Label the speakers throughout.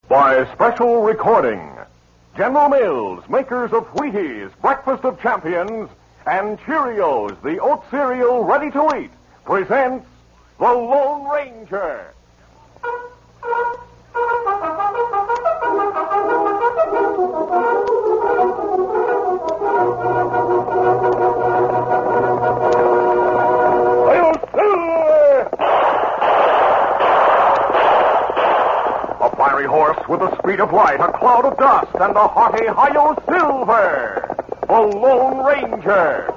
Speaker 1: By special recording, General Mills, makers of Wheaties, Breakfast of Champions, and Cheerios, the oat cereal ready to eat, presents The Lone Ranger. A fiery horse with the speed of light, a cloud of dust, and a hearty Hi-Yo Silver, the Lone Ranger.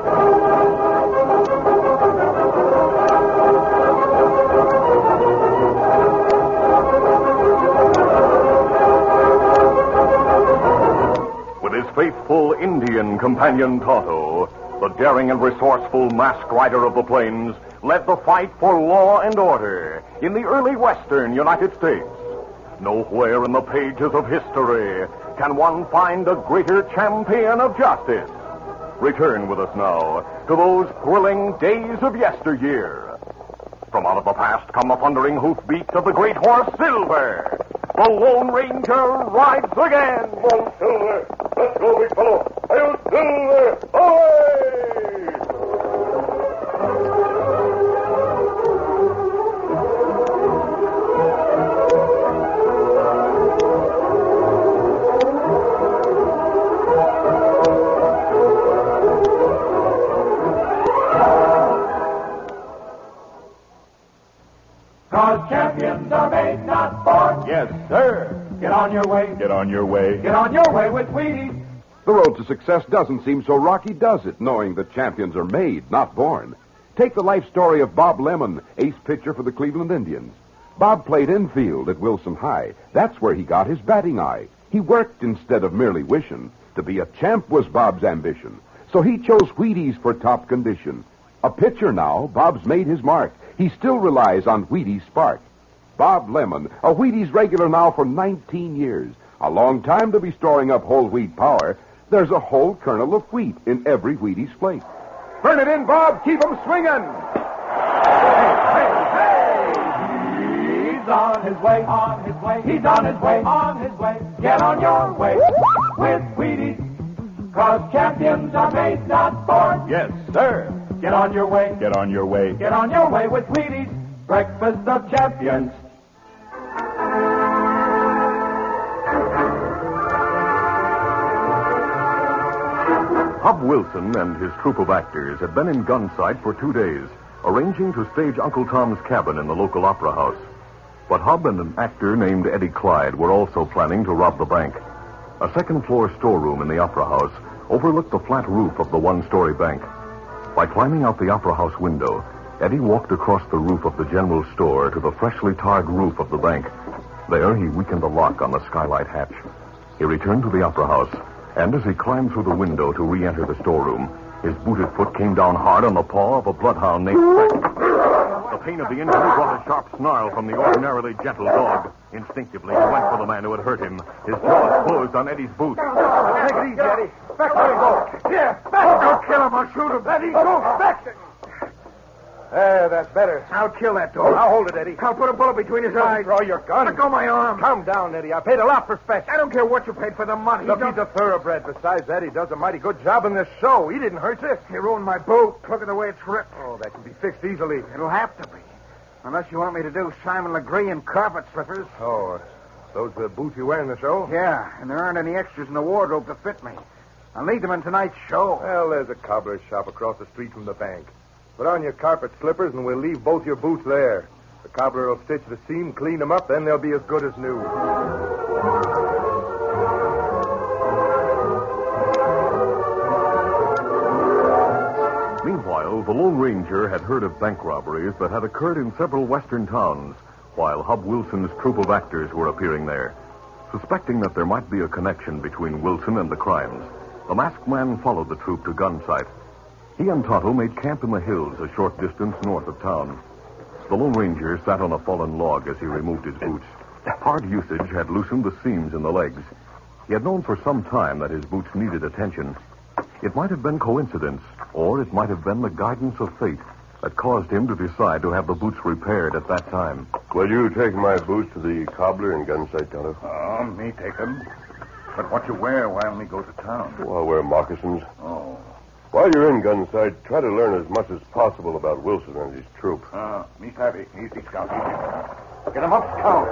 Speaker 1: With his faithful Indian companion Tonto, the daring and resourceful masked rider of the plains led the fight for law and order in the early western United States. Nowhere in the pages of history can one find a greater champion of justice. Return with us now to those thrilling days of yesteryear. From out of the past come the thundering hoofbeats of the great horse Silver. The Lone Ranger rides again. Go, Silver. Let's go, big fellow. Hail, Silver. Away!
Speaker 2: Champions are made, not born.
Speaker 1: Yes, sir.
Speaker 2: Get on your way.
Speaker 1: Get on your way.
Speaker 2: Get on your way with Wheaties.
Speaker 3: The road to success doesn't seem so rocky, does it, knowing that champions are made, not born? Take the life story of Bob Lemon, ace pitcher for the Cleveland Indians. Bob played infield at Wilson High. That's where he got his batting eye. He worked instead of merely wishing. To be a champ was Bob's ambition. So he chose Wheaties for top condition. A pitcher now, Bob's made his mark. He still relies on Wheaties' spark. Bob Lemon, a Wheaties regular now for 19 years. A long time to be storing up whole wheat power. There's a whole kernel of wheat in every Wheaties flake. Burn it in, Bob. Keep 'em swinging.
Speaker 2: Hey! He's on his way, on his way. He's on his way, on his way. Get on your way with Wheaties. 'Cause champions are made, not born.
Speaker 1: Yes, sir.
Speaker 2: Get on your way.
Speaker 1: Get on your way.
Speaker 2: Get on your way with Wheaties. Breakfast of Champions.
Speaker 1: Hub Wilson and his troupe of actors had been in Gunsight for 2 days, arranging to stage Uncle Tom's Cabin in the local opera house. But Hub and an actor named Eddie Clyde were also planning to rob the bank. A second-floor storeroom in the opera house overlooked the flat roof of the one-story bank. By climbing out the opera house window, Eddie walked across the roof of the general store to the freshly tarred roof of the bank. There, he weakened the lock on the skylight hatch. He returned to the opera house, and as he climbed through the window to re-enter the storeroom, his booted foot came down hard on the paw of a bloodhound named Speck. The pain of the injury brought a sharp snarl from the ordinarily gentle dog. Instinctively, he went for the man who had hurt him. His jaws closed on Eddie's boot.
Speaker 2: Take it easy, Eddie. Back, let him go. Here, back. Don't kill him. I'll shoot him. Eddie, go back.
Speaker 4: There, that's better.
Speaker 2: I'll kill that dog.
Speaker 4: I'll hold it, Eddie.
Speaker 2: I'll put a bullet between his eyes.
Speaker 4: Draw your gun.
Speaker 2: Let go my arm.
Speaker 4: Calm down, Eddie. I paid a lot for Speck.
Speaker 2: I don't care what you paid for the money.
Speaker 4: Look, he's a thoroughbred. Besides that, he does a mighty good job in this show. He didn't hurt you.
Speaker 2: He ruined my boot. Look at the way it's ripped.
Speaker 4: Oh, that can be fixed easily.
Speaker 2: It'll have to be. Unless you want me to do Simon Legree in carpet slippers.
Speaker 4: Oh, those the boots you wear in the show?
Speaker 2: Yeah, and there aren't any extras in the wardrobe to fit me. I'll need them in tonight's show.
Speaker 4: Well, there's a cobbler's shop across the street from the bank. Put on your carpet slippers, and we'll leave both your boots there. The cobbler will stitch the seam, clean them up, then they'll be as good as new.
Speaker 1: Meanwhile, the Lone Ranger had heard of bank robberies that had occurred in several western towns, while Hub Wilson's troupe of actors were appearing there. Suspecting that there might be a connection between Wilson and the crimes, the masked man followed the troupe to Gunsight. He and Tonto made camp in the hills a short distance north of town. The Lone Ranger sat on a fallen log as he removed his boots. Hard usage had loosened the seams in the legs. He had known for some time that his boots needed attention. It might have been coincidence, or it might have been the guidance of fate that caused him to decide to have the boots repaired at that time.
Speaker 5: Will you take my boots to the cobbler in Gunsight, Tonto?
Speaker 6: Oh, me take 'em. But what you wear while we go to town?
Speaker 5: Oh, I'll wear moccasins.
Speaker 6: Oh.
Speaker 5: While you're in Gunsight, try to learn as much as possible about Wilson and his troop.
Speaker 6: Me savvy. Easy, Scout. Easy. Get 'em up, Scout.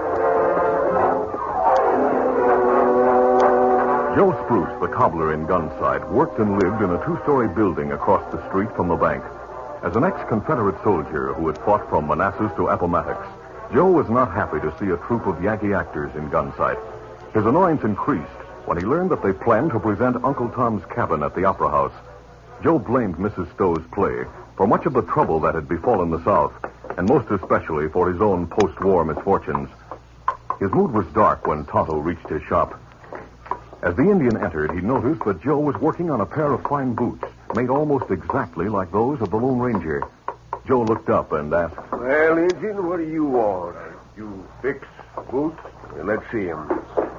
Speaker 1: Joe Spruce, the cobbler in Gunsight, worked and lived in a two-story building across the street from the bank. As an ex-Confederate soldier who had fought from Manassas to Appomattox, Joe was not happy to see a troupe of Yankee actors in Gunsight. His annoyance increased when he learned that they planned to present Uncle Tom's Cabin at the Opera House. Joe blamed Mrs. Stowe's play for much of the trouble that had befallen the South, and most especially for his own post-war misfortunes. His mood was dark when Tonto reached his shop. As the Indian entered, he noticed that Joe was working on a pair of fine boots, made almost exactly like those of the Lone Ranger. Joe looked up and asked,
Speaker 7: "Well, Injun, what do you want? You fix boots? Well, let's see 'em.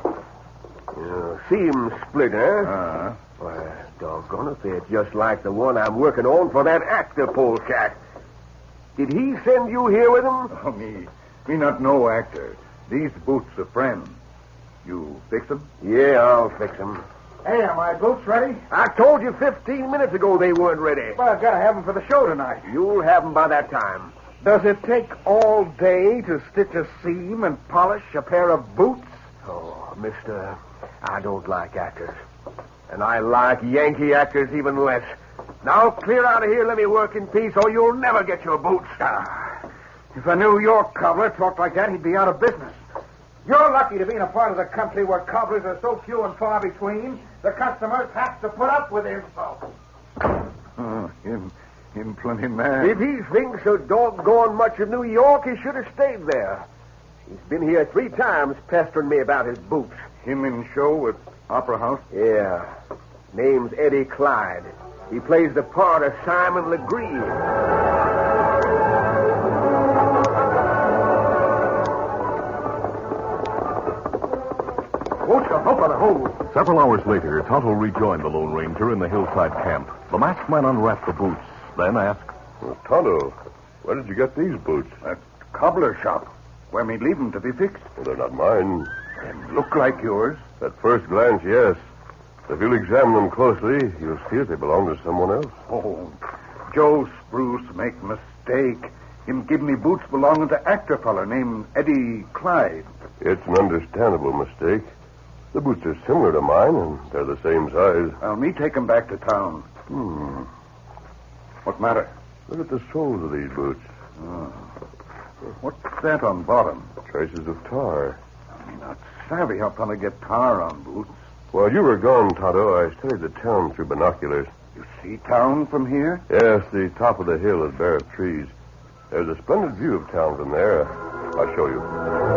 Speaker 7: See 'em split, huh? Why, doggone it, they're just like the one I'm working on for that actor polecat. Did he send you here with him?
Speaker 6: Oh, me not no actor. These boots are friend. You fix 'em?
Speaker 7: Yeah, I'll fix 'em.
Speaker 2: Hey, are my boots ready?
Speaker 7: I told you 15 minutes ago they weren't ready.
Speaker 2: Well, I've got to have them for the show tonight.
Speaker 7: You'll have 'em by that time.
Speaker 2: Does it take all day to stitch a seam and polish a pair of boots?
Speaker 7: Oh, mister, I don't like actors. And I like Yankee actors even less. Now clear out of here, let me work in peace, or you'll never get your boots.
Speaker 2: If I knew your cobbler talked like that, he'd be out of business. You're lucky to be in a part of the country where cobblers are so few and far between, the customers have to put up with insult.
Speaker 6: Him plenty mad.
Speaker 7: If he thinks so doggone much of New York, he should have stayed there. He's been here 3 times pestering me about his boots.
Speaker 6: Him in show at Opera House?
Speaker 7: Yeah. Name's Eddie Clyde. He plays the part of Simon Legree.
Speaker 1: Several hours later, Tonto rejoined the Lone Ranger in the hillside camp. The masked man unwrapped the boots, then asked,
Speaker 5: Tonto, where did you get these boots?
Speaker 6: At cobbler shop, where me leave 'em to be fixed.
Speaker 5: Well, they're not mine.
Speaker 6: They look like yours.
Speaker 5: At first glance, yes. If you'll examine them closely, you'll see that they belong to someone else.
Speaker 6: Oh, Joe Spruce make mistake. Him give me boots belonging to actor feller named Eddie Clyde.
Speaker 5: It's an understandable mistake. The boots are similar to mine, and they're the same size.
Speaker 6: Well, me take 'em back to town. What matter?
Speaker 5: Look at the soles of these boots.
Speaker 6: What's that on bottom?
Speaker 5: Traces of tar.
Speaker 6: I'm not savvy how fella get tar on boots.
Speaker 5: While you were gone, Tonto, I studied the town through binoculars.
Speaker 6: You see town from here?
Speaker 5: Yes, the top of the hill is bare of trees. There's a splendid view of town from there. I'll show you.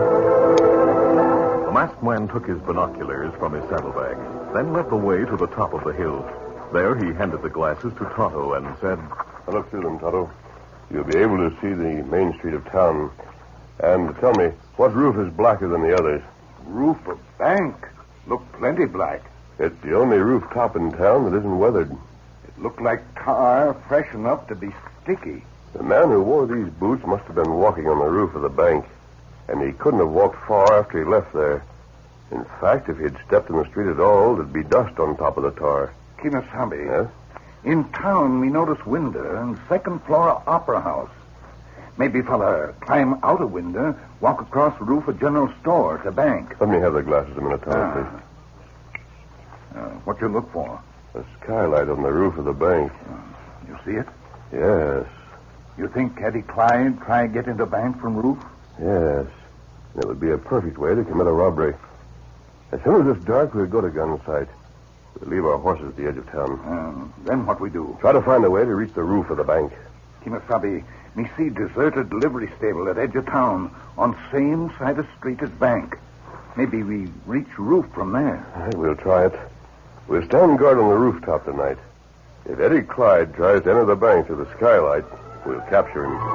Speaker 1: The masked man took his binoculars from his saddlebag, then led the way to the top of the hill. There he handed the glasses to Tonto and said,
Speaker 5: Now look through them, Tonto. You'll be able to see the main street of town. And tell me, what roof is blacker than the others?
Speaker 6: Roof of bank. Look plenty black.
Speaker 5: It's the only rooftop in town that isn't weathered.
Speaker 6: It looked like tar fresh enough to be sticky.
Speaker 5: The man who wore these boots must have been walking on the roof of the bank, and he couldn't have walked far after he left there. In fact, if he'd stepped in the street at all, there'd be dust on top of the tar.
Speaker 6: Kimasabi.
Speaker 5: Yes?
Speaker 6: In town, we notice window and second floor Opera House. Maybe fella climb out a window, walk across the roof of general store to bank.
Speaker 5: Let me have the glasses a minute, Tonto, please.
Speaker 6: What you look for?
Speaker 5: A skylight on the roof of the bank.
Speaker 6: You see it?
Speaker 5: Yes.
Speaker 6: You think Eddie Clyde try get into bank from roof?
Speaker 5: Yes. It would be a perfect way to commit a robbery. As soon as it's dark, we'll go to Gunsight. We'll leave our horses at the edge of town.
Speaker 6: Then what we do?
Speaker 5: Try to find a way to reach the roof of the bank.
Speaker 6: Kimasabi, me see deserted livery stable at edge of town on same side of street as bank. Maybe we reach roof from there.
Speaker 5: All right, we'll try it. We'll stand guard on the rooftop tonight. If Eddie Clyde tries to enter the bank through the skylight, we'll capture him.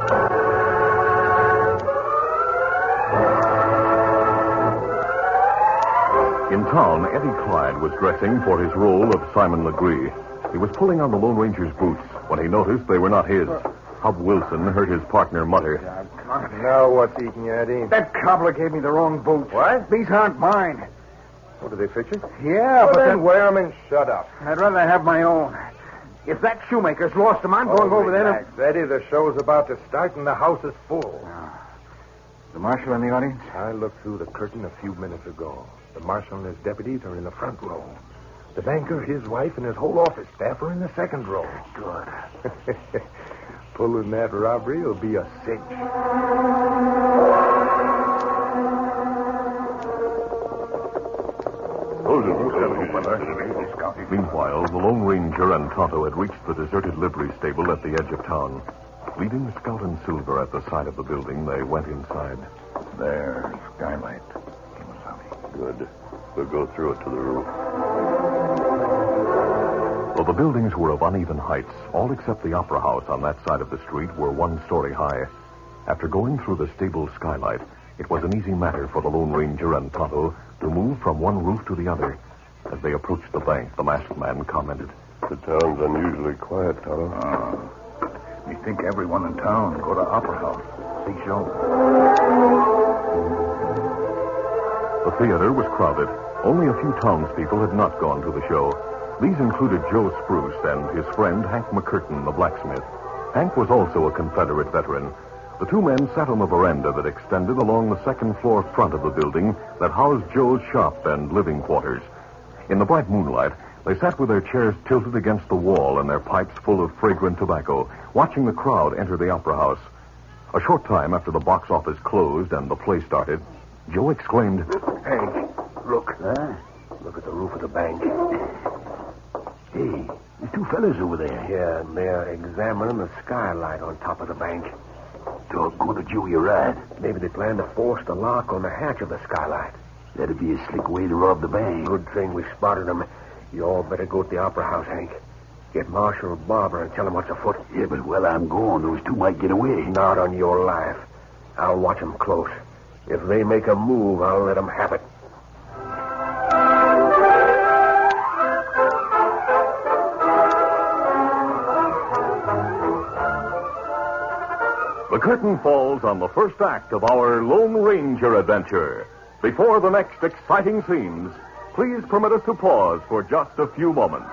Speaker 1: In town, Eddie Clyde was dressing for his role of Simon Legree. He was pulling on the Lone Ranger's boots when he noticed they were not his. Hub Wilson heard his partner mutter.
Speaker 4: Now what's eating you, Eddie?
Speaker 6: That cobbler gave me the wrong boots.
Speaker 4: What?
Speaker 6: These aren't mine.
Speaker 4: What, did they fix you?
Speaker 6: Yeah,
Speaker 4: Well,
Speaker 6: but
Speaker 4: then wear 'em and shut up.
Speaker 6: I'd rather have my own. If that shoemaker's lost them, I'm going over there
Speaker 4: relax, Eddie, the show's about to start and the house is full.
Speaker 6: The marshal in the audience?
Speaker 4: I looked through the curtain a few minutes ago. The marshal and his deputies are in the front row. The banker, his wife, and his whole office staff are in the second row.
Speaker 6: Good.
Speaker 4: Pulling that robbery will be a cinch.
Speaker 1: Meanwhile, the Lone Ranger and Tonto had reached the deserted livery stable at the edge of town. Leaving Scout and Silver at the side of the building, they went inside.
Speaker 6: There's skylight.
Speaker 5: Good. We'll go through it to the roof.
Speaker 1: Though the buildings were of uneven heights, all except the Opera House on that side of the street were 1 story high. After going through the stable skylight, it was an easy matter for the Lone Ranger and Tonto to move from one roof to the other. As they approached the bank, the masked man commented.
Speaker 5: The town's unusually quiet, Tonto.
Speaker 6: You think everyone in town go to Opera House, see show?
Speaker 1: The theater was crowded. Only a few townspeople had not gone to the show. These included Joe Spruce and his friend Hank McCurtain, the blacksmith. Hank was also a Confederate veteran. The two men sat on the veranda that extended along the second-floor front of the building that housed Joe's shop and living quarters. In the bright moonlight, they sat with their chairs tilted against the wall and their pipes full of fragrant tobacco, watching the crowd enter the Opera House. A short time after the box office closed and the play started, Joe exclaimed,
Speaker 7: Hank, look. Look at the roof of the bank.
Speaker 8: Hey, there's two fellas over there.
Speaker 7: Yeah, and they're examining the skylight on top of the bank.
Speaker 8: Doggone it, Joe, you're right.
Speaker 7: Maybe they plan to force the lock on the hatch of the skylight.
Speaker 8: That'd be a slick way to rob the bank.
Speaker 7: Good thing we spotted them. You all better go to the Opera House, Hank. Get Marshal Barber and tell him what's afoot.
Speaker 8: Yeah, but while I'm gone, those two might get away.
Speaker 7: Not on your life. I'll watch them close. If they make a move, I'll let them have it.
Speaker 1: The curtain falls on the first act of our Lone Ranger adventure. Before the next exciting scenes, please permit us to pause for just a few moments.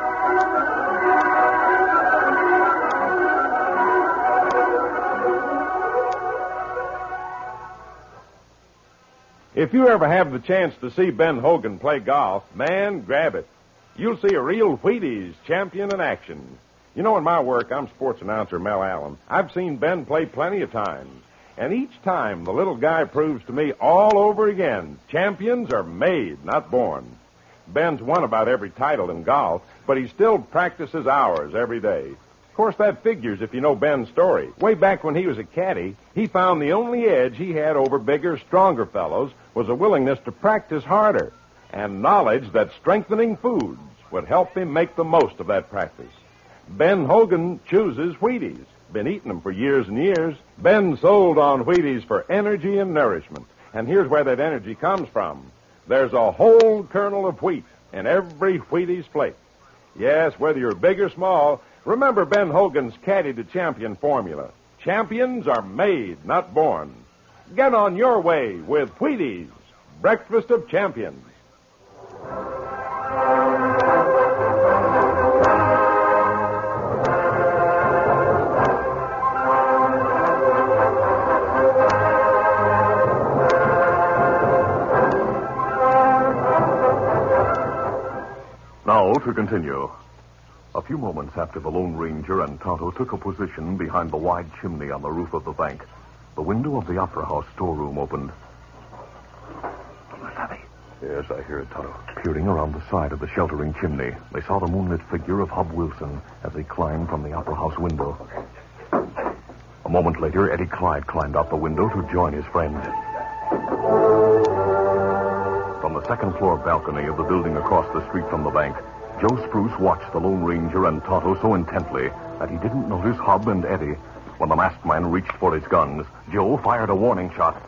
Speaker 9: If you ever have the chance to see Ben Hogan play golf, man, grab it. You'll see a real Wheaties champion in action. You know, in my work, I'm sports announcer Mel Allen. I've seen Ben play plenty of times. And each time, the little guy proves to me all over again, champions are made, not born. Ben's won about every title in golf, but he still practices hours every day. Of course, that figures if you know Ben's story. Way back when he was a caddy, he found the only edge he had over bigger, stronger fellows was a willingness to practice harder and knowledge that strengthening foods would help him make the most of that practice. Ben Hogan chooses Wheaties. Been eating them for years and years. Ben sold on Wheaties for energy and nourishment. And here's where that energy comes from. There's a whole kernel of wheat in every Wheaties flake. Yes, whether you're big or small, remember Ben Hogan's Caddy to Champion formula. Champions are made, not born. Get on your way with Wheaties, breakfast of champions.
Speaker 1: Now to continue. A few moments after the Lone Ranger and Tonto took a position behind the wide chimney on the roof of the bank, the window of the Opera House storeroom opened.
Speaker 5: Yes, I hear it, Tonto.
Speaker 1: Peering around the side of the sheltering chimney, they saw the moonlit figure of Hub Wilson as he climbed from the Opera House window. A moment later, Eddie Clyde climbed out the window to join his friend. From the second-floor balcony of the building across the street from the bank, Joe Spruce watched the Lone Ranger and Tonto so intently that he didn't notice Hub and Eddie. When the masked man reached for his guns, Joe fired a warning shot.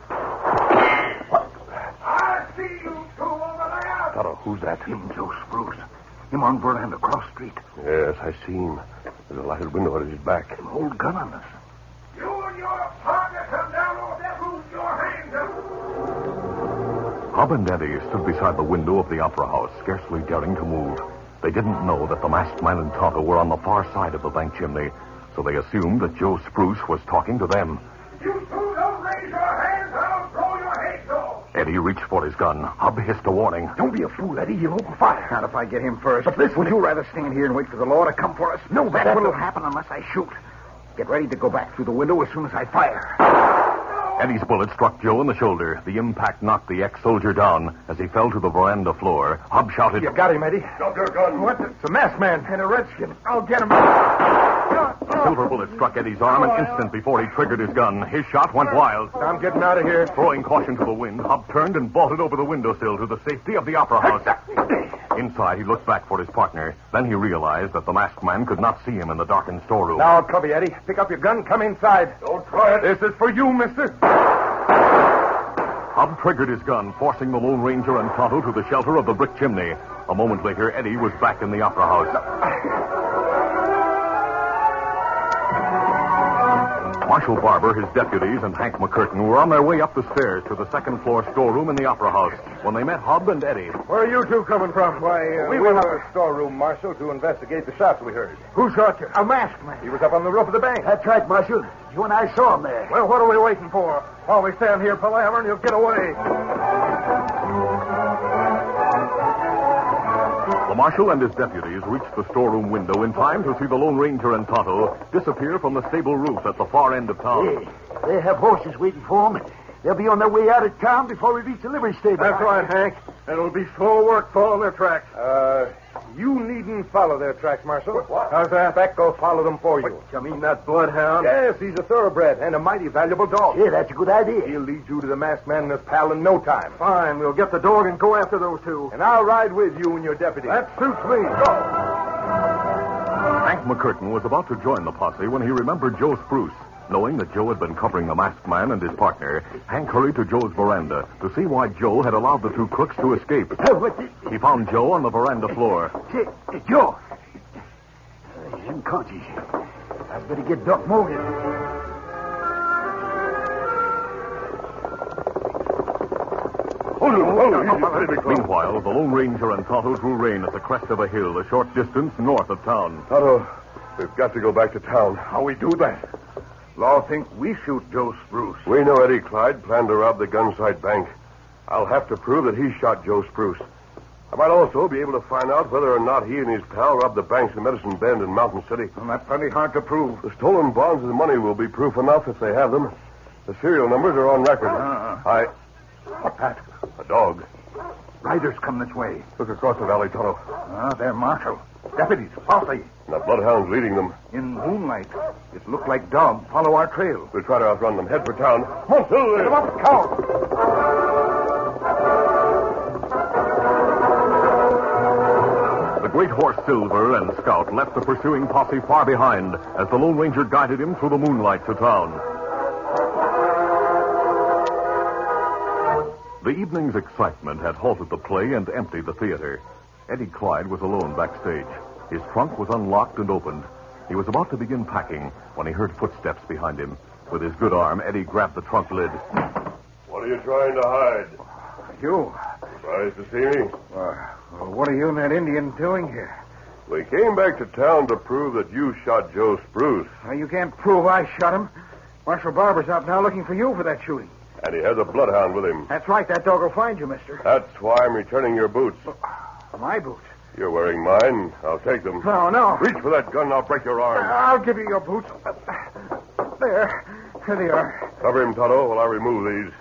Speaker 6: I see you two over there.
Speaker 5: Tonto, who's that?
Speaker 6: Him, Joe Spruce. Him on veranda across street.
Speaker 5: Yes, I see him. There's a lighted window at his back.
Speaker 6: Old gun on us.
Speaker 2: You and your partner come down off that roof, your hands up.
Speaker 1: Hob and Eddie stood beside the window of the Opera House, scarcely daring to move. They didn't know that the masked man and Tonto were on the far side of the bank chimney, so they assumed that Joe Spruce was talking to them.
Speaker 2: You two don't raise your hands, I'll blow your heads off.
Speaker 1: Eddie reached for his gun. Hob hissed a warning.
Speaker 6: Don't be a fool, Eddie. He'll open fire. Not if I get him first. But listen, would you rather stand here and wait for the law to come for us? No, that's what'll happen unless I shoot. Get ready to go back through the window as soon as I fire.
Speaker 1: Eddie's bullet struck Joe in the shoulder. The impact knocked the ex-soldier down. As he fell to the veranda floor, Hob shouted,
Speaker 4: You got him, Eddie.
Speaker 5: Drop your gun.
Speaker 4: What? It's a masked man and a redskin. I'll get him.
Speaker 1: A silver bullet struck Eddie's arm an instant before he triggered his gun. His shot went wild.
Speaker 4: I'm getting out of here.
Speaker 1: Throwing caution to the wind, Hob turned and bolted over the windowsill to the safety of the Opera House. Inside, he looked back for his partner. Then he realized that the masked man could not see him in the darkened storeroom.
Speaker 4: Now I'll cover you, Eddie. Pick up your gun. Come inside.
Speaker 5: Don't try it.
Speaker 4: This is for you, mister.
Speaker 1: Hob triggered his gun, forcing the Lone Ranger and Tonto to the shelter of the brick chimney. A moment later, Eddie was back in the Opera House. Marshal Barber, his deputies, and Hank McCurtain were on their way up the stairs to the second-floor storeroom in the Opera House when they met Hob and Eddie.
Speaker 4: Where are you two coming from? Why,
Speaker 10: we went up to the storeroom, Marshal, to investigate the shots we heard.
Speaker 4: Who shot you? A masked man.
Speaker 10: He was up on the roof of the bank.
Speaker 8: That's right, Marshal. You and I saw him there.
Speaker 4: Well, what are we waiting for? While we stand here palavering, you'll get away.
Speaker 1: The marshal and his deputies reached the storeroom window in time to see the Lone Ranger and Tonto disappear from the stable roof at the far end of town.
Speaker 8: Hey, they have horses waiting for them. They'll be on their way out of town before we reach the livery stable.
Speaker 4: That's right, Hank. It'll be slow work following their tracks.
Speaker 10: You needn't follow their tracks, Marshal.
Speaker 4: What? How's that?
Speaker 10: Beck will follow them for you.
Speaker 4: You mean that bloodhound?
Speaker 10: Yes, he's a thoroughbred and a mighty valuable dog.
Speaker 8: Yeah, that's a good idea.
Speaker 10: He'll lead you to the masked man and his pal in no time.
Speaker 4: Fine, we'll get the dog and go after those two.
Speaker 10: And I'll ride with you and your deputy.
Speaker 4: That suits me.
Speaker 10: Go.
Speaker 1: Hank McCurtain was about to join the posse when he remembered Joe Spruce. Knowing that Joe had been covering the masked man and his partner, Hank hurried to Joe's veranda to see why Joe had allowed the two crooks to escape. He found Joe on the veranda floor.
Speaker 8: Joe. He's unconscious. I'd better get Doc Morgan.
Speaker 1: Meanwhile, the Lone Ranger and Tonto drew rein at the crest of a hill a short distance north of town.
Speaker 5: Tonto, we've got to go back to town.
Speaker 4: How we do that? Law think we shoot Joe Spruce.
Speaker 5: We know Eddie Clyde planned to rob the Gunsight Bank. I'll have to prove that he shot Joe Spruce. I might also be able to find out whether or not he and his pal robbed the banks in Medicine Bend and Mountain City.
Speaker 4: Well, that's plenty hard to prove.
Speaker 5: The stolen bonds and money will be proof enough if they have them. The serial numbers are on record.
Speaker 6: What's that?
Speaker 5: A dog.
Speaker 6: Riders come this way.
Speaker 5: Look across the valley, Tonto.
Speaker 6: They're marshal. Deputies, posse.
Speaker 5: And the bloodhound's leading them.
Speaker 6: In moonlight, it looked like dogs follow our trail.
Speaker 5: We'll try to outrun them. Head for town.
Speaker 4: Come on, Silver. Get them up, count.
Speaker 1: The great horse Silver and Scout left the pursuing posse far behind as the Lone Ranger guided him through the moonlight to town. The evening's excitement had halted the play and emptied the theater. Eddie Clyde was alone backstage. His trunk was unlocked and opened. He was about to begin packing when he heard footsteps behind him. With his good arm, Eddie grabbed the trunk lid.
Speaker 5: What are you trying to hide?
Speaker 6: You?
Speaker 5: Surprised to see me?
Speaker 6: What are you and that Indian doing here?
Speaker 5: We came back to town to prove that you shot Joe Spruce.
Speaker 6: You can't prove I shot him. Marshal Barber's out now looking for you for that shooting.
Speaker 5: And he has a bloodhound with him.
Speaker 6: That's right. That dog will find you, mister.
Speaker 5: That's why I'm returning your boots.
Speaker 6: My boots?
Speaker 5: You're wearing mine. I'll take them.
Speaker 6: No.
Speaker 5: Reach for that gun and I'll break your arm.
Speaker 6: I'll give you your boots. There they are.
Speaker 5: Cover him, Tonto, while I remove these.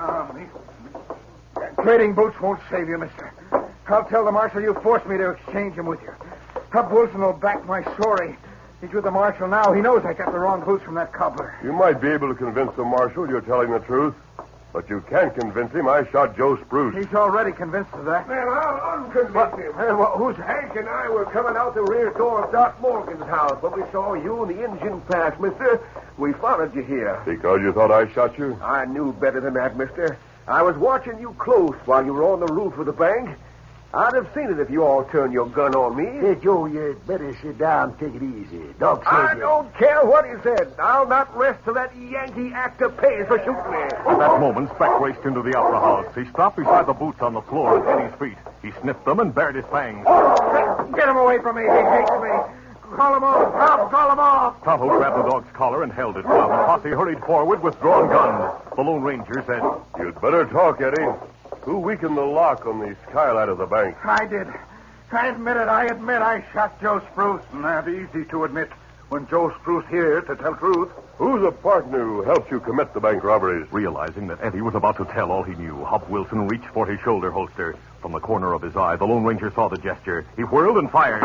Speaker 6: Trading boots won't save you, mister. I'll tell the marshal you forced me to exchange them with you. Hub Wilson will back my story. He's with the marshal now. He knows I got the wrong boots from that cobbler.
Speaker 5: You might be able to convince the marshal you're telling the truth, but you can't convince him I shot Joe Spruce.
Speaker 6: He's already convinced of that.
Speaker 7: Well, I'll unconvince him.
Speaker 6: Who's
Speaker 7: Hank and I were coming out the rear door of Doc Morgan's house, but we saw you and the engine pass, mister. We followed you here.
Speaker 5: Because you thought I shot you?
Speaker 7: I knew better than that, mister. I was watching you close while you were on the roof of the bank. I'd have seen it if you all turned your gun on me.
Speaker 8: Hey, Joe, you better sit down and take it easy. Doc says
Speaker 7: I don't care what he said. I'll not rest till that Yankee actor pays for shooting me.
Speaker 1: At that moment, Speck raced into the opera house. He stopped beside the boots on the floor at Eddie's feet. He sniffed them and bared his fangs.
Speaker 6: Get him away from me. He hates me. Call him off. Pop, call him off.
Speaker 1: Tonto grabbed the dog's collar and held it while the posse hurried forward with drawn guns. The Lone Ranger said,
Speaker 5: You'd better talk, Eddie. Who weakened the lock on the skylight of the bank?
Speaker 6: I did. I admit it. I admit I shot Joe Spruce. Not easy to admit when Joe Spruce here to tell truth.
Speaker 5: Who's the partner who helped you commit the bank robberies?
Speaker 1: Realizing that Eddie was about to tell all he knew, Hub Wilson reached for his shoulder holster. From the corner of his eye, the Lone Ranger saw the gesture. He whirled and fired.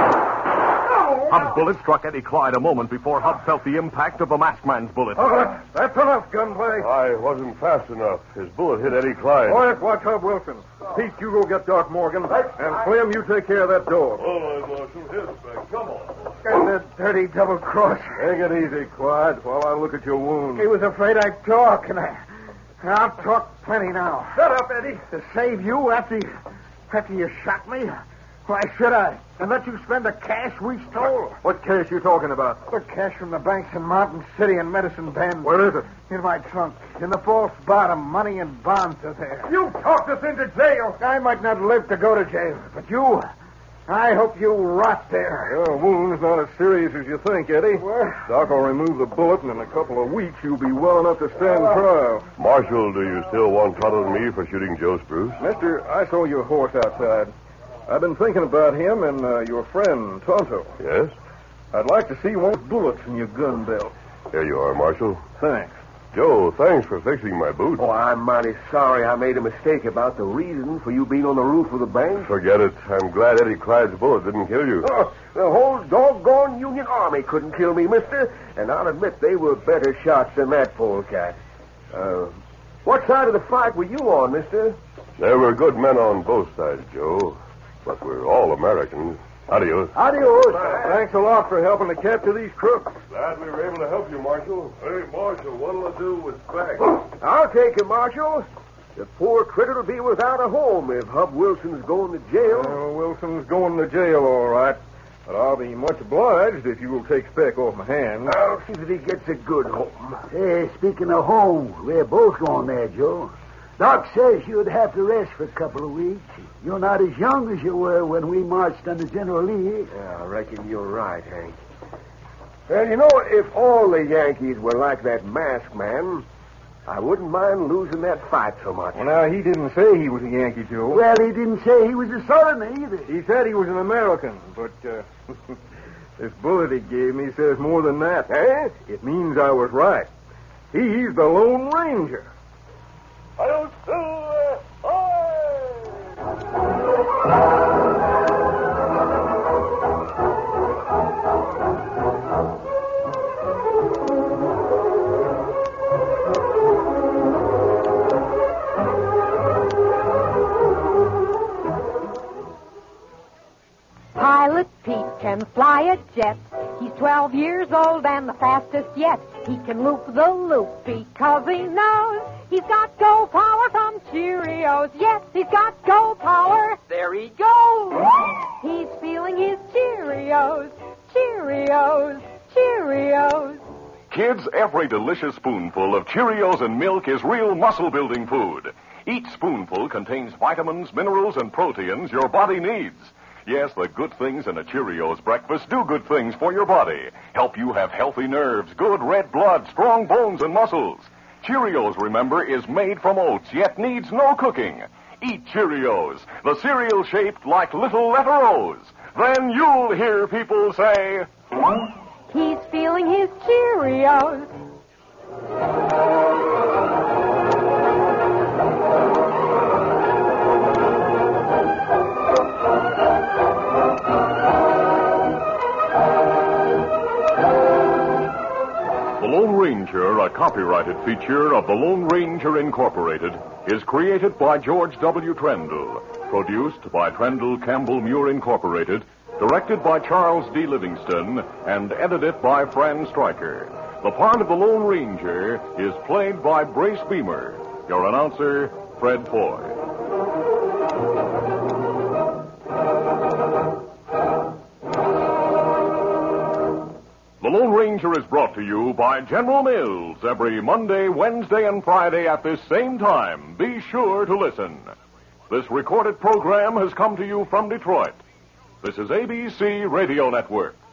Speaker 1: Hub's bullet struck Eddie Clyde a moment before Hub felt the impact of the masked man's bullet.
Speaker 6: Oh, that's enough gunplay.
Speaker 5: I wasn't fast enough. His bullet hit Eddie Clyde.
Speaker 6: Quiet, watch Hub Wilson. Pete, you go get Doc Morgan. And Clem, you take care of that door.
Speaker 5: Oh, I'm going to shoot his back. Come on.
Speaker 6: And that dirty double cross.
Speaker 4: Take it easy, Clyde, while I look at your wound.
Speaker 6: He was afraid I'd talk, and I'll talk plenty now.
Speaker 4: Shut up, Eddie.
Speaker 6: To save you after you shot me? Why should I? And let you spend the cash we stole?
Speaker 4: What cash you talking about?
Speaker 6: The cash from the banks in Mountain City and Medicine Bend.
Speaker 4: Where is it?
Speaker 6: In my trunk. In the false bottom. Money and bonds are there.
Speaker 4: You talked us into jail.
Speaker 6: I might not live to go to jail, but you... I hope you rot there.
Speaker 4: Your wound's not as serious as you think, Eddie.
Speaker 6: What?
Speaker 4: Doc will remove the bullet, and in a couple of weeks you'll be well enough to stand trial.
Speaker 5: Marshal, do you still want Tonto and me for shooting Joe Spruce?
Speaker 4: Mister, I saw your horse outside. I've been thinking about him and your friend, Tonto.
Speaker 5: Yes?
Speaker 4: I'd like to see one of those bullets in your gun belt.
Speaker 5: Here you are, Marshal.
Speaker 4: Thanks.
Speaker 5: Joe, thanks for fixing my boot.
Speaker 7: Oh, I'm mighty sorry I made a mistake about the reason for you being on the roof of the bank.
Speaker 5: Forget it. I'm glad Eddie Clyde's bullet didn't kill you.
Speaker 7: Oh, the whole doggone Union Army couldn't kill me, mister. And I'll admit they were better shots than that polecat. What side of the fight were you on, mister?
Speaker 5: There were good men on both sides, Joe. But we're all Americans. Adios.
Speaker 8: Adios.
Speaker 4: Thanks a lot for helping to capture these crooks.
Speaker 5: Glad we were able to help you, Marshal. Hey, Marshal, what'll I do with Speck?
Speaker 7: I'll take him, Marshal. The poor critter'll be without a home if Hub Wilson's going to jail.
Speaker 4: Wilson's going to jail, all right. But I'll be much obliged if you will take Speck off my hands.
Speaker 7: I'll see that he gets a good home.
Speaker 8: Hey, speaking of home, we're both going there, Joe. Doc says you'd have to rest for a couple of weeks. You're not as young as you were when we marched under General Lee.
Speaker 7: Yeah, I reckon you're right, Hank. Well, you know, if all the Yankees were like that masked man, I wouldn't mind losing that fight so much.
Speaker 4: Well, now, he didn't say he was a Yankee, Joe.
Speaker 8: Well, he didn't say he was a Southerner either.
Speaker 4: He said he was an American, but this bullet he gave me says more than that.
Speaker 7: Eh?
Speaker 4: It means I was right. He's the Lone Ranger.
Speaker 5: I don't
Speaker 11: Pilot Pete can fly a jet. He's 12 years old and the fastest yet. He can loop the loop because he knows he's got go power from Cheerios. Yes, he's got go power. There he goes. He's feeling his Cheerios. Cheerios. Cheerios.
Speaker 1: Kids, every delicious spoonful of Cheerios and milk is real muscle-building food. Each spoonful contains vitamins, minerals, and proteins your body needs. Yes, the good things in a Cheerios breakfast do good things for your body. Help you have healthy nerves, good red blood, strong bones, and muscles. Cheerios, remember, is made from oats, yet needs no cooking. Eat Cheerios, the cereal shaped like little letter O's. Then you'll hear people say...
Speaker 11: He's feeling his Cheerios.
Speaker 1: The Lone Ranger, a copyrighted feature of the Lone Ranger Incorporated, is created by George W. Trendle, produced by Trendle Campbell Muir Incorporated, directed by Charles D. Livingston, and edited by Fran Stryker. The part of the Lone Ranger is played by Brace Beamer. Your announcer, Fred Foy. Adventure is brought to you by General Mills every Monday, Wednesday, and Friday at this same time. Be sure to listen. This recorded program has come to you from Detroit. This is ABC Radio Network.